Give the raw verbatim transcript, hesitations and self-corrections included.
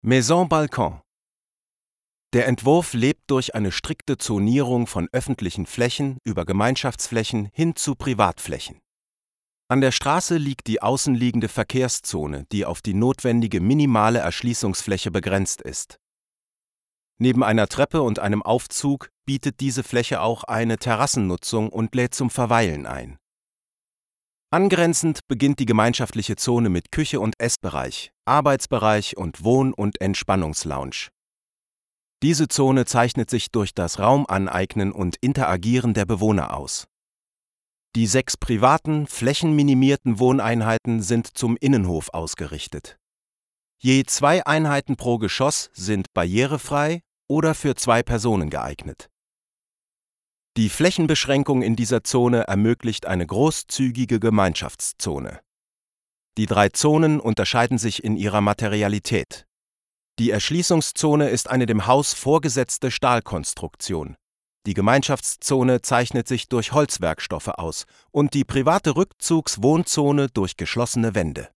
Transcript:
Maison Balkon. Der Entwurf lebt durch eine strikte Zonierung von öffentlichen Flächen über Gemeinschaftsflächen hin zu Privatflächen. An der Straße liegt die außenliegende Verkehrszone, die auf die notwendige minimale Erschließungsfläche begrenzt ist. Neben einer Treppe und einem Aufzug bietet diese Fläche auch eine Terrassennutzung und lädt zum Verweilen ein. Angrenzend beginnt die gemeinschaftliche Zone mit Küche und Essbereich, Arbeitsbereich und Wohn- und Entspannungslounge. Diese Zone zeichnet sich durch das Raumaneignen und Interagieren der Bewohner aus. Die sechs privaten, flächenminimierten Wohneinheiten sind zum Innenhof ausgerichtet. Je zwei Einheiten pro Geschoss sind barrierefrei oder für zwei Personen geeignet. Die Flächenbeschränkung in dieser Zone ermöglicht eine großzügige Gemeinschaftszone. Die drei Zonen unterscheiden sich in ihrer Materialität. Die Erschließungszone ist eine dem Haus vorgesetzte Stahlkonstruktion. Die Gemeinschaftszone zeichnet sich durch Holzwerkstoffe aus und die private Rückzugs-Wohnzone durch geschlossene Wände.